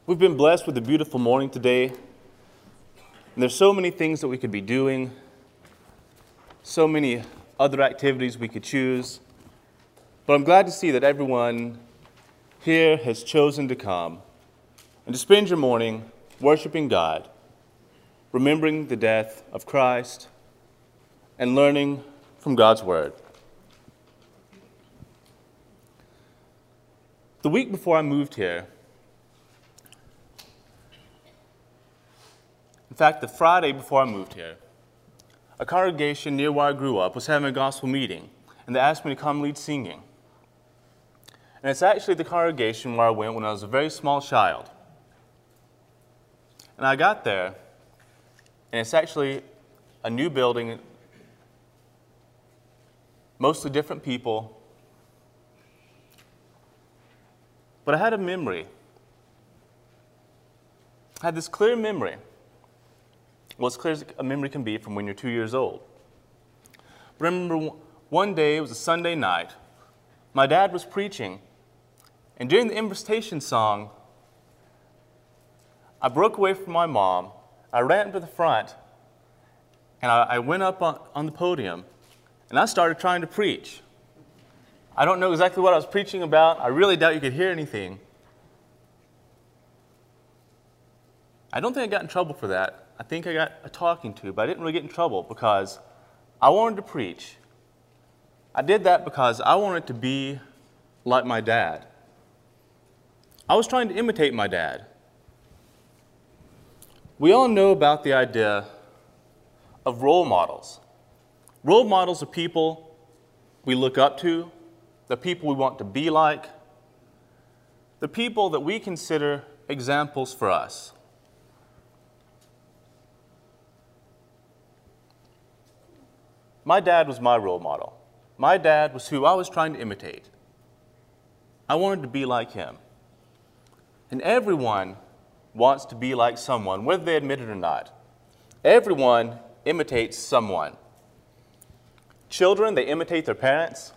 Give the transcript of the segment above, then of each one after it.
We've been blessed with a beautiful morning today, and there's so many things that we could be doing, so many other activities we could choose, but I'm glad to see that everyone here has chosen to come and to spend your morning worshiping God, remembering the death of Christ, and learning from God's Word. The week before I moved here, in fact, the Friday before I moved here, a congregation near where I grew up was having a gospel meeting, and they asked me to come lead singing. And it's actually the congregation where I went when I was a very small child. And I got there, and it's actually a new building, mostly different people. But I had a memory. I had this clear memory. Well, as clear as a memory can be from when you're 2 years old. But I remember one day, it was a Sunday night, my dad was preaching, and during the invitation song, I broke away from my mom, I ran to the front, and I went up on the podium, and I started trying to preach. I don't know exactly what I was preaching about. I really doubt you could hear anything. I don't think I got in trouble for that. I think I got a talking to, but I didn't really get in trouble because I wanted to preach. I did that because I wanted to be like my dad. I was trying to imitate my dad. We all know about the idea of role models. Role models are people we look up to, the people we want to be like, the people that we consider examples for us. My dad was my role model. My dad was who I was trying to imitate. I wanted to be like him. And everyone wants to be like someone, whether they admit it or not. Everyone imitates someone. Children, they imitate their parents.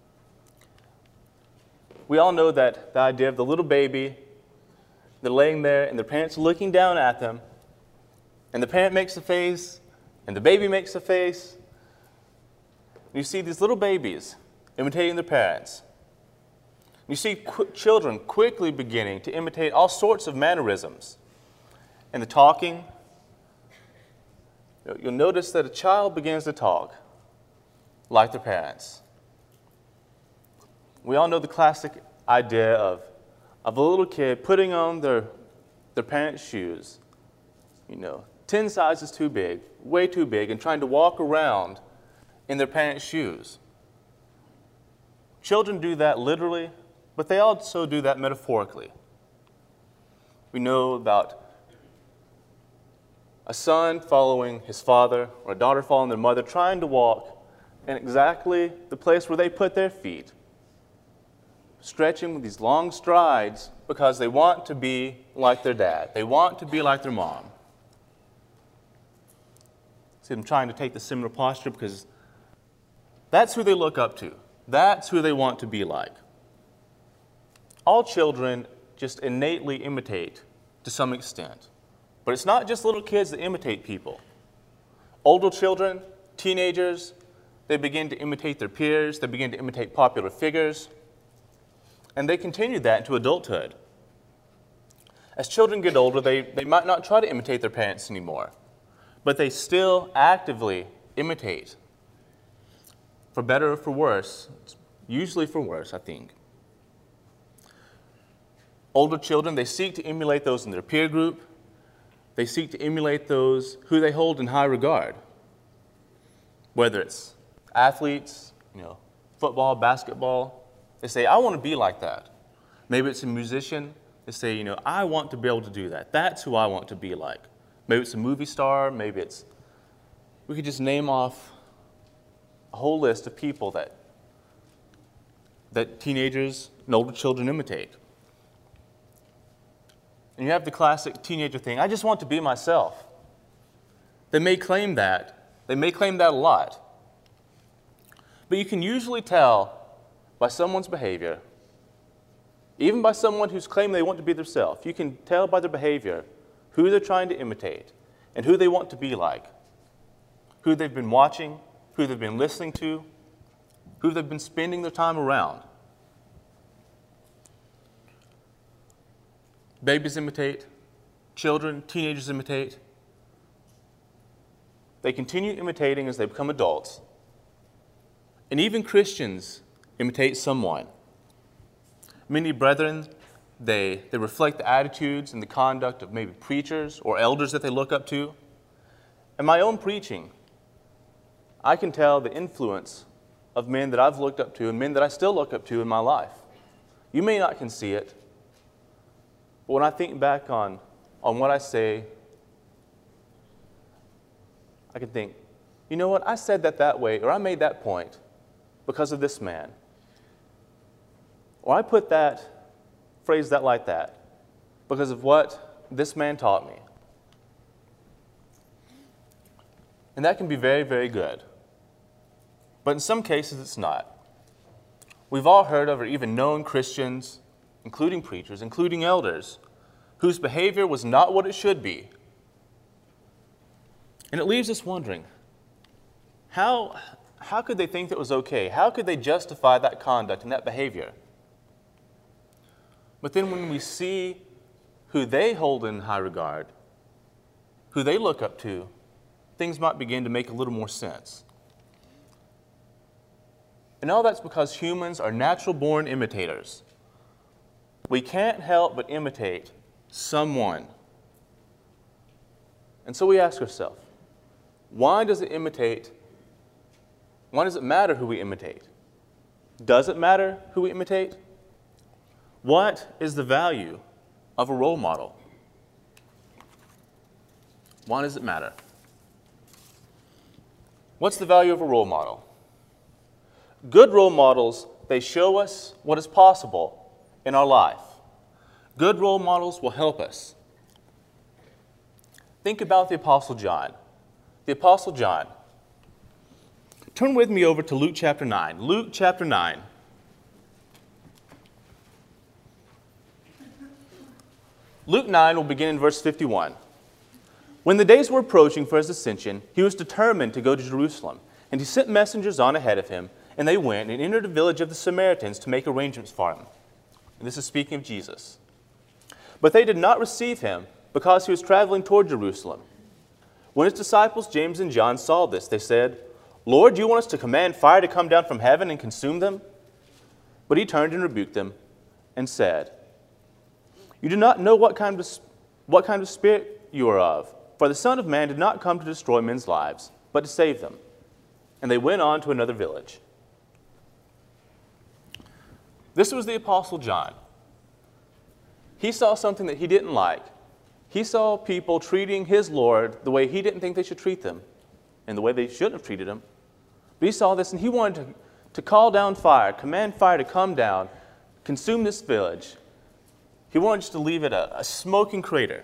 We all know that the idea of the little baby, they're laying there and their parents are looking down at them, and the parent makes a face, and the baby makes a face. You see these little babies imitating their parents. You see children quickly beginning to imitate all sorts of mannerisms. And the talking, you'll notice that a child begins to talk like their parents. We all know the classic idea of a little kid putting on their parents' shoes, 10 sizes too big, way too big, and trying to walk around in their parents' shoes. Children do that literally, but they also do that metaphorically. We know about a son following his father or a daughter following their mother, trying to walk in exactly the place where they put their feet, stretching with these long strides because they want to be like their dad. They want to be like their mom. See them trying to take the similar posture because that's who they look up to. That's who they want to be like. All children just innately imitate to some extent. But it's not just little kids that imitate people. Older children, teenagers, they begin to imitate their peers. They begin to imitate popular figures. And they continue that into adulthood. As children get older, they might not try to imitate their parents anymore. But they still actively imitate. For better or for worse, usually for worse, I think. Older children, they seek to emulate those in their peer group. They seek to emulate those who they hold in high regard. Whether it's athletes, football, basketball, they say, I want to be like that. Maybe it's a musician, they say, I want to be able to do that. That's who I want to be like. Maybe it's a movie star, maybe we could just name off a whole list of people that teenagers and older children imitate. And you have the classic teenager thing, I just want to be myself. They may claim that. They may claim that a lot. But you can usually tell by someone's behavior even by someone who's claiming they want to be themselves. You can tell by their behavior who they're trying to imitate and who they want to be like, who they've been watching, who they've been listening to, who they've been spending their time around. Babies imitate, children, teenagers imitate. They continue imitating as they become adults. And even Christians imitate someone. Many brethren, they reflect the attitudes and the conduct of maybe preachers or elders that they look up to. In my own preaching, I can tell the influence of men that I've looked up to and men that I still look up to in my life. You may not can see it, but when I think back on what I say, I can think, you know what, I said that way, or I made that point because of this man. Or I put that, phrased that like that, because of what this man taught me. And that can be very, very good. But in some cases, it's not. We've all heard of or even known Christians, including preachers, including elders, whose behavior was not what it should be. And it leaves us wondering, how could they think that was okay? How could they justify that conduct and that behavior? But then when we see who they hold in high regard, who they look up to, things might begin to make a little more sense. And all that's because humans are natural-born imitators. We can't help but imitate someone. And so we ask ourselves, why does it matter who we imitate? Does it matter who we imitate? What is the value of a role model? Why does it matter? What's the value of a role model? Good role models, they show us what is possible in our life. Good role models will help us. Think about the Apostle John. The Apostle John. Turn with me over to Luke chapter 9. Luke chapter 9. Luke 9 will begin in verse 51. When the days were approaching for his ascension, he was determined to go to Jerusalem, and he sent messengers on ahead of him, and they went and entered a village of the Samaritans to make arrangements for him. And this is speaking of Jesus. But they did not receive him because he was traveling toward Jerusalem. When his disciples James and John saw this, they said, "Lord, do you want us to command fire to come down from heaven and consume them?" But he turned and rebuked them and said, "You do not know what kind of spirit you are of, for the Son of Man did not come to destroy men's lives, but to save them." And they went on to another village. This was the Apostle John. He saw something that he didn't like. He saw people treating his Lord the way he didn't think they should treat them, and the way they shouldn't have treated him. But he saw this, and he wanted to call down fire, command fire to come down, consume this village. He wanted just to leave it a smoking crater.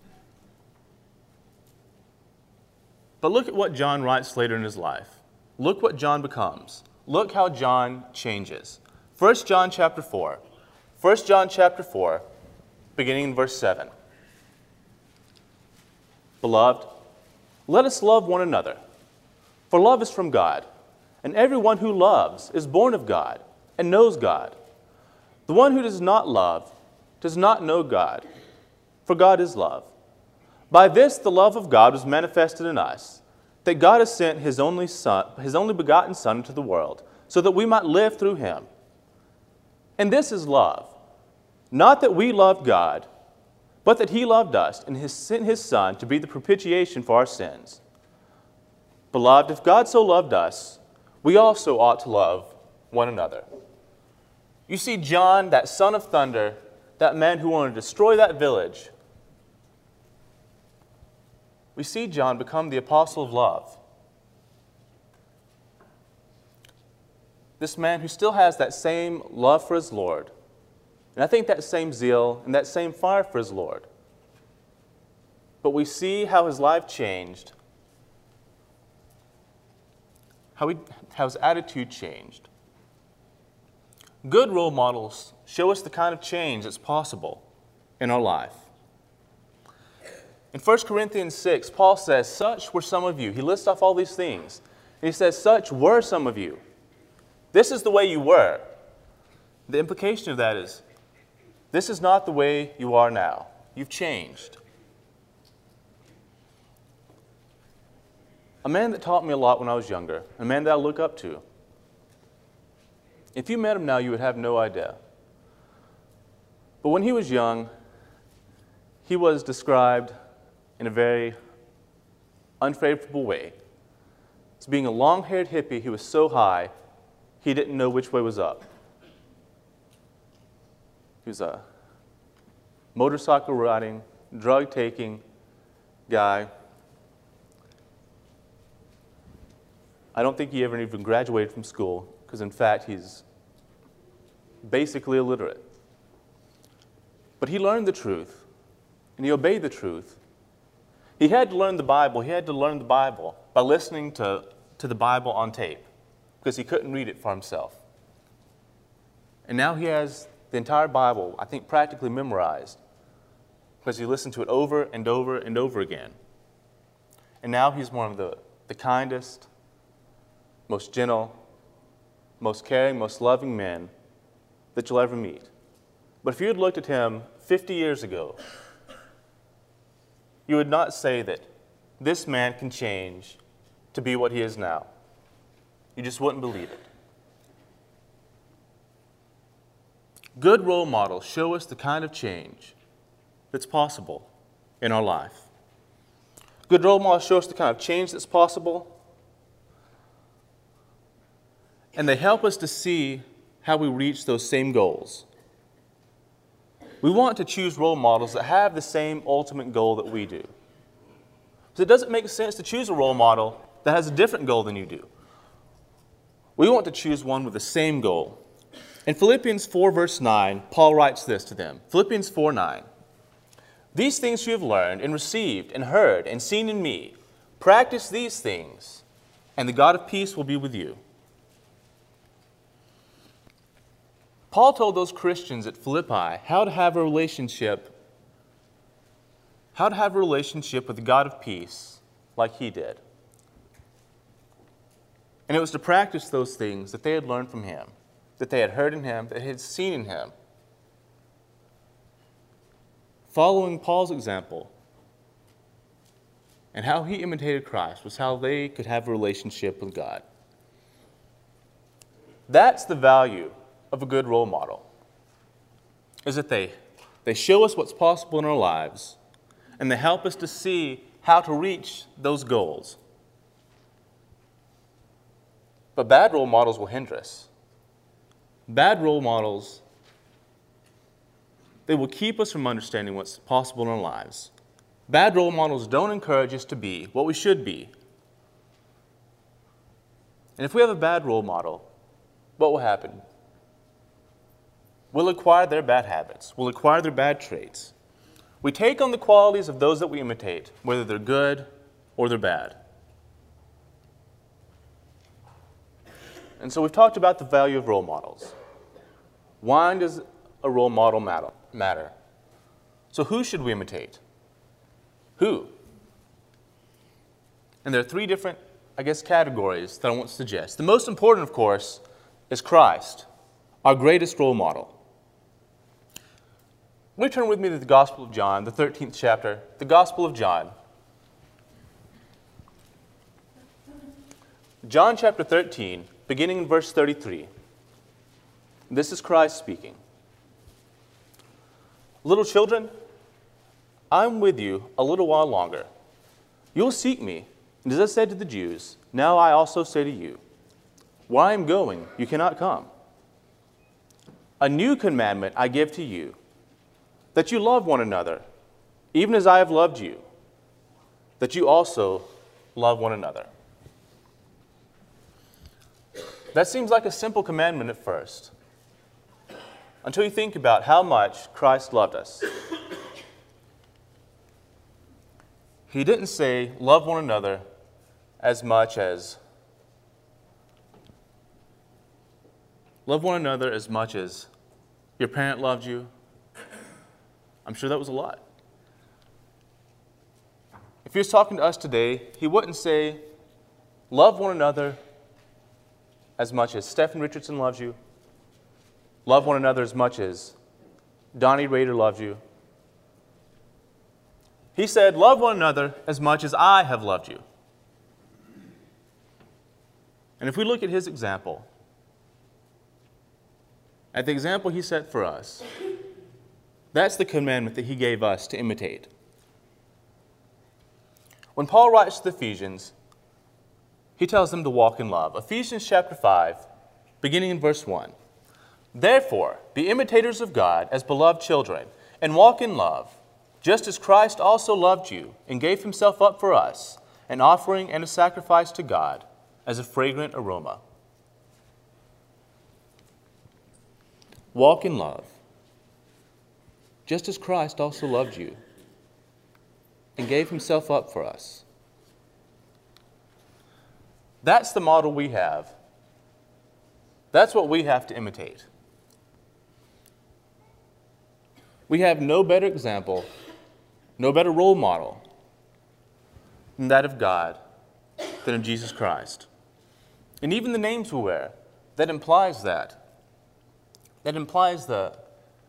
But look at what John writes later in his life. Look what John becomes. Look how John changes. 1 John chapter 4. 1 John chapter 4, beginning in verse 7. Beloved, let us love one another, for love is from God, and everyone who loves is born of God and knows God. The one who does not love does not know God, for God is love. By this the love of God was manifested in us, that God has sent His only begotten Son into the world, so that we might live through Him. And this is love, not that we loved God, but that He loved us and sent His Son to be the propitiation for our sins. Beloved, if God so loved us, we also ought to love one another. You see John, that son of thunder, that man who wanted to destroy that village, we see John become the apostle of love. This man who still has that same love for his Lord, and I think that same zeal and that same fire for his Lord. But we see how his life changed, how his attitude changed. Good role models show us the kind of change that's possible in our life. In 1 Corinthians 6, Paul says, such were some of you. He lists off all these things. He says, such were some of you. This is the way you were. The implication of that is, this is not the way you are now. You've changed. A man that taught me a lot when I was younger, a man that I look up to. If you met him now, you would have no idea. But when he was young, he was described in a very unfavorable way. As being a long-haired hippie who was so high, he didn't know which way was up. He was a motorcycle riding, drug-taking guy. I don't think he ever even graduated from school, because in fact he's basically illiterate. But he learned the truth, and he obeyed the truth. He had to learn the Bible. He had to learn the Bible by listening to the Bible on tape, because he couldn't read it for himself. And now he has the entire Bible, I think, practically memorized, because he listened to it over and over and over again. And now he's one of the kindest, most gentle, most caring, most loving men that you'll ever meet. But if you had looked at him 50 years ago, you would not say that this man can change to be what he is now. You just wouldn't believe it. Good role models show us the kind of change that's possible in our life. Good role models show us the kind of change that's possible, and they help us to see how we reach those same goals. We want to choose role models that have the same ultimate goal that we do. So it doesn't make sense to choose a role model that has a different goal than you do. We want to choose one with the same goal. In Philippians 4, verse 9, Paul writes this to them. Philippians 4:9. These things you have learned and received and heard and seen in me, practice these things, and the God of peace will be with you. Paul told those Christians at Philippi how to have a relationship with the God of peace like he did. And it was to practice those things that they had learned from him, that they had heard in him, that they had seen in him. Following Paul's example and how he imitated Christ was how they could have a relationship with God. That's the value of a good role model, is that they show us what's possible in our lives, and they help us to see how to reach those goals. But bad role models will hinder us. Bad role models, they will keep us from understanding what's possible in our lives. Bad role models don't encourage us to be what we should be. And if we have a bad role model, what will happen? We'll acquire their bad habits. We'll acquire their bad traits. We take on the qualities of those that we imitate, whether they're good or they're bad. And so we've talked about the value of role models. Why does a role model matter? So who should we imitate? Who? And there are three different, categories that I want to suggest. The most important, of course, is Christ, our greatest role model. Will you turn with me to the Gospel of John, the 13th chapter, the Gospel of John. John chapter 13, beginning in verse 33. This is Christ speaking. Little children, I'm with you a little while longer. You'll seek me, and as I said to the Jews, now I also say to you, where I am going, you cannot come. A new commandment I give to you, that you love one another, even as I have loved you, that you also love one another. That seems like a simple commandment at first, until you think about how much Christ loved us. He didn't say, love one another as much as Love one another as much as your parent loved you. I'm sure that was a lot. If he was talking to us today, he wouldn't say, love one another as much as Stephen Richardson loves you. Love one another as much as Donnie Rader loves you. He said, love one another as much as I have loved you. And if we look at his example, at the example he set for us, that's the commandment that he gave us to imitate. When Paul writes to the Ephesians, he tells them to walk in love. Ephesians chapter 5, beginning in verse 1. Therefore, be imitators of God as beloved children, and walk in love, just as Christ also loved you and gave himself up for us, an offering and a sacrifice to God as a fragrant aroma. Walk in love, just as Christ also loved you and gave himself up for us. That's the model we have. That's what we have to imitate. We have no better example, no better role model than that of God, than of Jesus Christ. And even the names we wear, that implies that. That implies that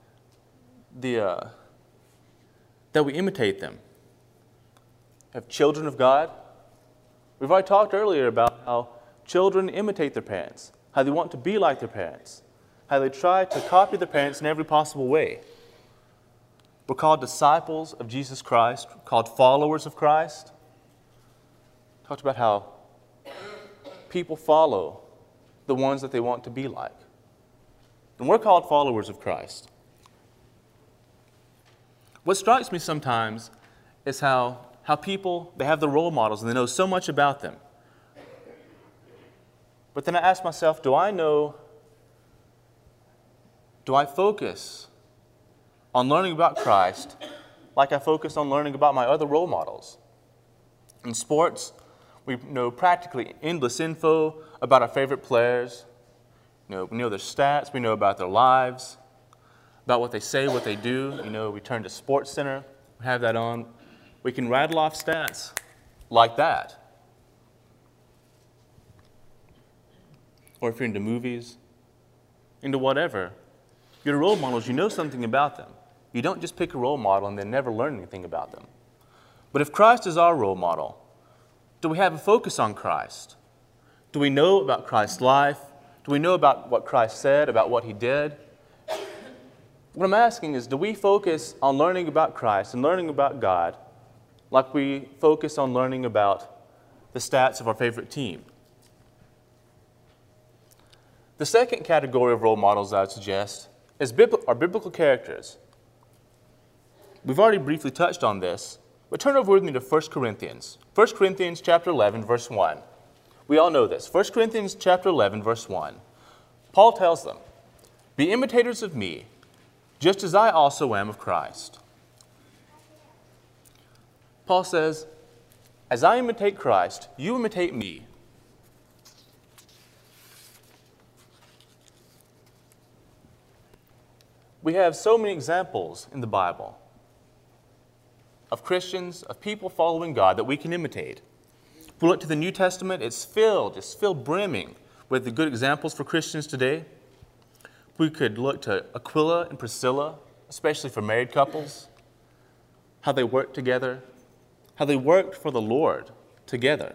we imitate them. Have children of God. We've already talked earlier about how children imitate their parents, how they want to be like their parents, how they try to copy their parents in every possible way. We're called disciples of Jesus Christ, called followers of Christ. Talked about how people follow the ones that they want to be like. And we're called followers of Christ. What strikes me sometimes is how people, they have the role models and they know so much about them. But then I ask myself, do I focus on learning about Christ like I focus on learning about my other role models? In sports, we know practically endless info about our favorite players. We know their stats, we know about their lives, about what they say, what they do. We turn to Sports Center, we have that on. We can rattle off stats like that. Or if you're into movies, into whatever, your role models, you know something about them. You don't just pick a role model and then never learn anything about them. But if Christ is our role model, do we have a focus on Christ? Do we know about Christ's life? Do we know about what Christ said, about what he did? What I'm asking is, do we focus on learning about Christ and learning about God like we focus on learning about the stats of our favorite team? The second category of role models I would suggest are biblical characters. We've already briefly touched on this, but turn over with me to 1 Corinthians. 1 Corinthians chapter 11, verse 1. We all know this. 1 Corinthians chapter 11, verse 1. Paul tells them, be imitators of me, just as I also am of Christ. Paul says, as I imitate Christ, you imitate me. We have so many examples in the Bible of Christians, of people following God that we can imitate. If we look to the New Testament, it's filled brimming with the good examples for Christians today. We could look to Aquila and Priscilla, especially for married couples, how they worked together, how they worked for the Lord together.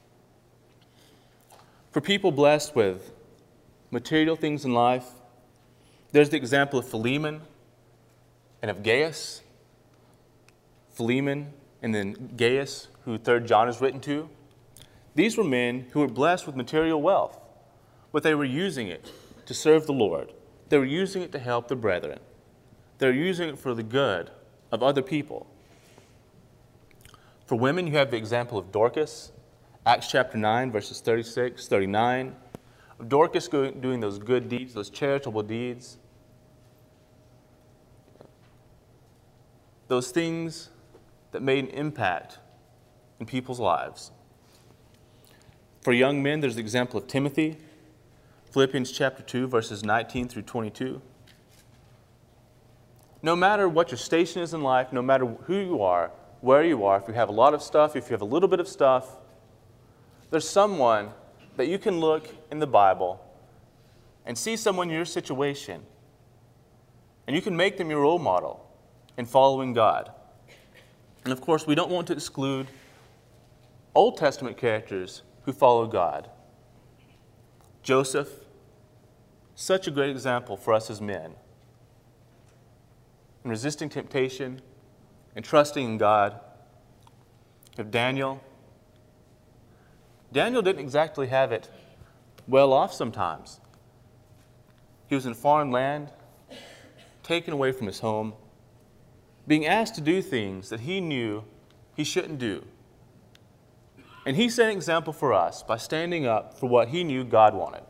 For people blessed with material things in life, there's the example of Philemon and of Gaius. Philemon and then Gaius, who 3 John is written to. These were men who were blessed with material wealth, but they were using it to serve the Lord. They were using it to help the brethren. They were using it for the good of other people. For women, you have the example of Dorcas, Acts chapter 9, verses 36, 39. Of Dorcas doing those good deeds, those charitable deeds. Those things that made an impact in people's lives. For young men, there's the example of Timothy. Philippians chapter 2, verses 19 through 22. No matter what your station is in life, no matter who you are, where you are, if you have a lot of stuff, if you have a little bit of stuff, there's someone that you can look in the Bible and see someone in your situation, and you can make them your role model in following God. And of course, we don't want to exclude Old Testament characters who follow God. Joseph, such a great example for us as men in resisting temptation and trusting in God. You have Daniel. Daniel didn't exactly have it well off sometimes. He was in a foreign land, taken away from his home, being asked to do things that he knew he shouldn't do. And he set an example for us by standing up for what he knew God wanted.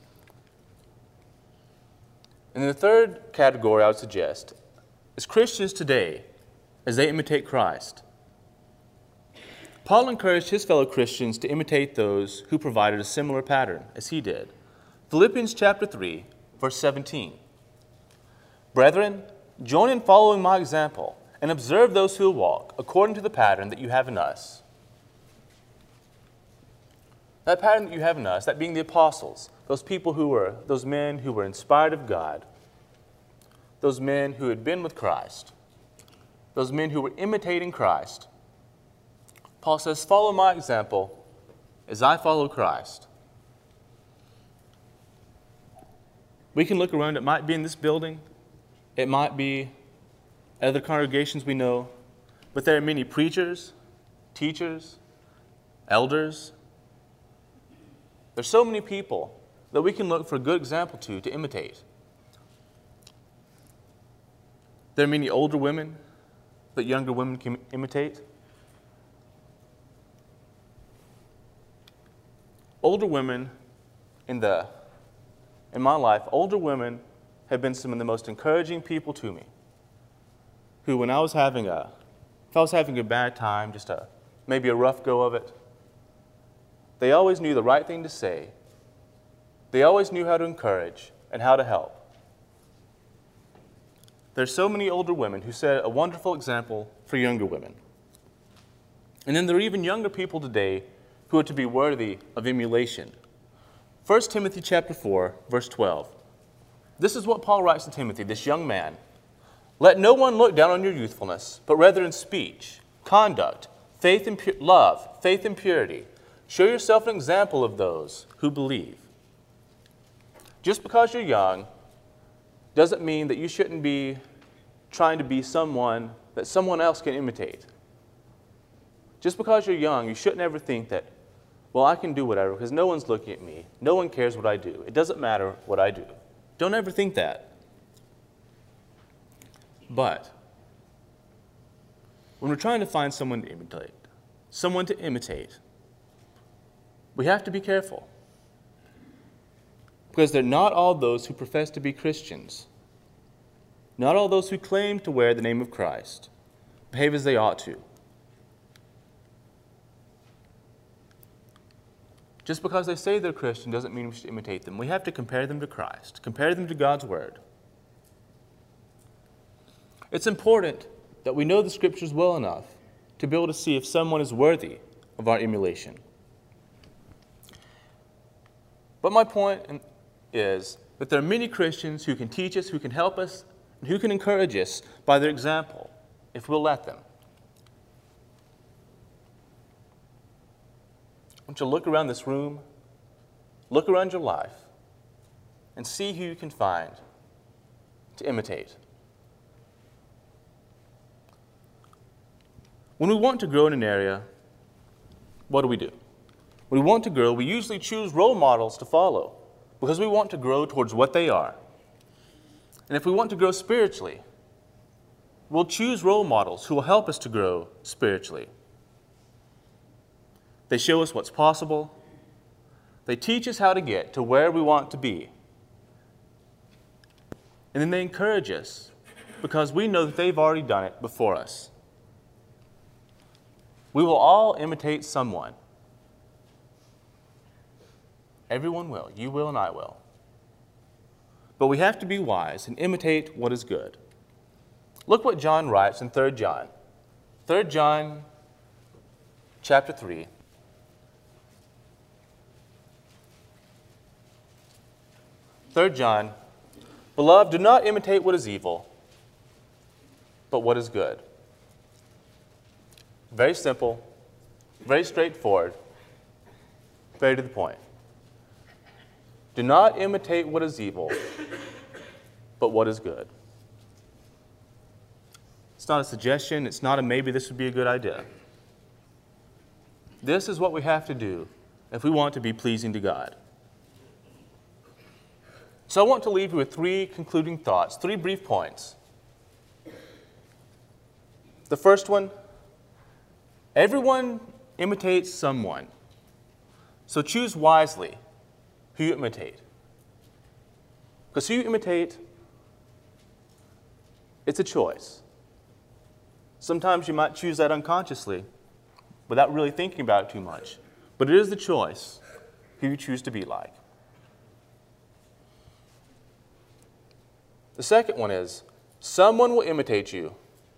And the third category I would suggest is Christians today as they imitate Christ. Paul encouraged his fellow Christians to imitate those who provided a similar pattern as he did. Philippians chapter 3, verse 17. Brethren, join in following my example and observe those who walk according to the pattern that you have in us. That pattern that you have in us, that being the apostles, those men who were inspired of God, those men who had been with Christ, those men who were imitating Christ. Paul says, follow my example as I follow Christ. We can look around. It might be in this building. It might be at other congregations we know. But there are many preachers, teachers, elders. There's so many people that we can look for a good example to imitate. There are many older women that younger women can imitate. Older women in my life, older women have been some of the most encouraging people to me. Who, when if I was having a bad time, maybe a rough go of it, they always knew the right thing to say. They always knew how to encourage and how to help. There's so many older women who set a wonderful example for younger women. And then there are even younger people today who are to be worthy of emulation. 1 Timothy chapter 4, verse 12. This is what Paul writes to Timothy, this young man. Let no one look down on your youthfulness, but rather in speech, conduct, faith and love, faith and purity. Show yourself an example of those who believe. Just because you're young doesn't mean that you shouldn't be trying to be someone that someone else can imitate. Just because you're young, you shouldn't ever think that, well, I can do whatever because no one's looking at me. No one cares what I do. It doesn't matter what I do. Don't ever think that. But when we're trying to find someone to imitate, we have to be careful. Because they're not all those who profess to be Christians. Not all those who claim to wear the name of Christ behave as they ought to. Just because they say they're Christian doesn't mean we should imitate them. We have to compare them to Christ, compare them to God's Word. It's important that we know the Scriptures well enough to be able to see if someone is worthy of our emulation. But my point is that there are many Christians who can teach us, who can help us, and who can encourage us by their example, if we'll let them. I want you to look around this room, look around your life, and see who you can find to imitate. When we want to grow in an area, what do? When we want to grow, we usually choose role models to follow because we want to grow towards what they are. And if we want to grow spiritually, we'll choose role models who will help us to grow spiritually. They show us what's possible. They teach us how to get to where we want to be. And then they encourage us because we know that they've already done it before us. We will all imitate someone. Everyone will. You will and I will. but we have to be wise and imitate what is good. Look what John writes in 3 John. 3 John chapter 3. Third John, beloved, do not imitate what is evil, but what is good. Very simple, very straightforward, very to the point. Do not imitate what is evil, but what is good. It's not a suggestion, it's not a maybe this would be a good idea. This is what we have to do if we want to be pleasing to God. So I want to leave you with 3 concluding thoughts, 3 brief points. The first one, everyone imitates someone. So choose wisely who you imitate. Because who you imitate, it's a choice. Sometimes you might choose that unconsciously without really thinking about it too much. But it is the choice who you choose to be like. The second one is, someone will imitate you.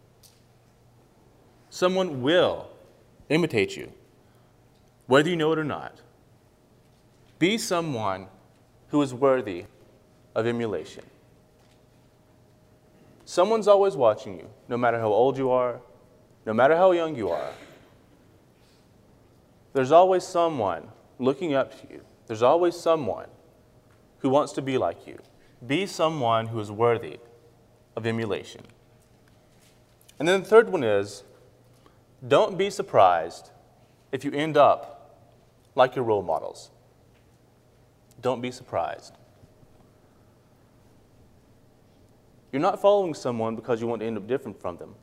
Someone will imitate you, whether you know it or not. Be someone who is worthy of emulation. Someone's always watching you, no matter how old you are, no matter how young you are. There's always someone looking up to you. There's always someone who wants to be like you. Be someone who is worthy of emulation. And then the third one is, don't be surprised if you end up like your role models. Don't be surprised. You're not following someone because you want to end up different from them.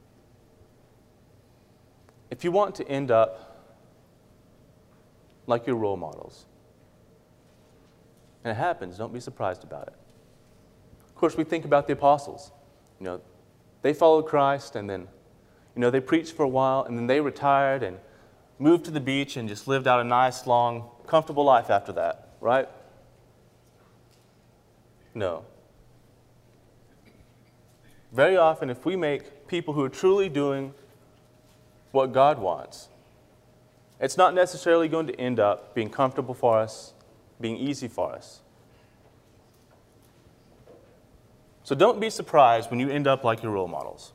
If you want to end up like your role models, and it happens, don't be surprised about it. Of course, we think about the apostles. They followed Christ, and then, they preached for a while, and then they retired and moved to the beach and just lived out a nice, long, comfortable life after that, right? No. Very often, if we make people who are truly doing what God wants, it's not necessarily going to end up being comfortable for us, being easy for us. So don't be surprised when you end up like your role models.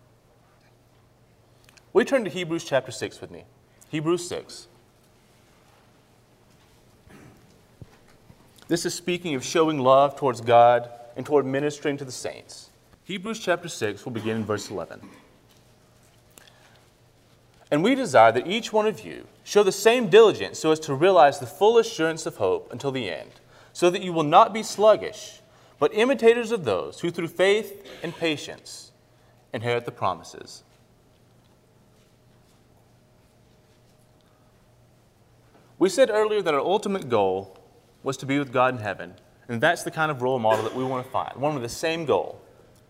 We turn to Hebrews chapter 6 with me. Hebrews 6. This is speaking of showing love towards God and toward ministering to the saints. Hebrews chapter 6 will begin in verse 11. And we desire that each one of you show the same diligence so as to realize the full assurance of hope until the end, so that you will not be sluggish, but imitators of those who through faith and patience inherit the promises. We said earlier that our ultimate goal was to be with God in heaven, and that's the kind of role model that we want to find, one with the same goal.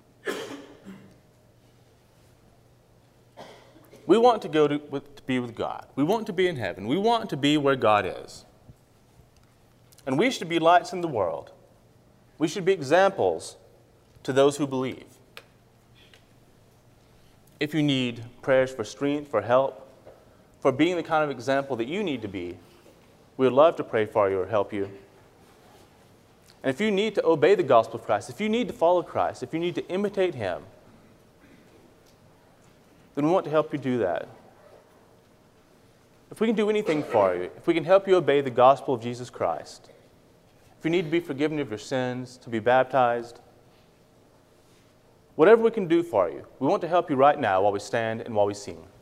We want to go to be with God. We want to be in heaven. We want to be where God is. And we should be lights in the world. We should be examples to those who believe. If you need prayers for strength, for help, for being the kind of example that you need to be, we would love to pray for you or help you. And if you need to obey the gospel of Christ, if you need to follow Christ, if you need to imitate Him, then we want to help you do that. If we can do anything for you, if we can help you obey the gospel of Jesus Christ, if you need to be forgiven of your sins, to be baptized, whatever we can do for you, we want to help you right now while we stand and while we sing.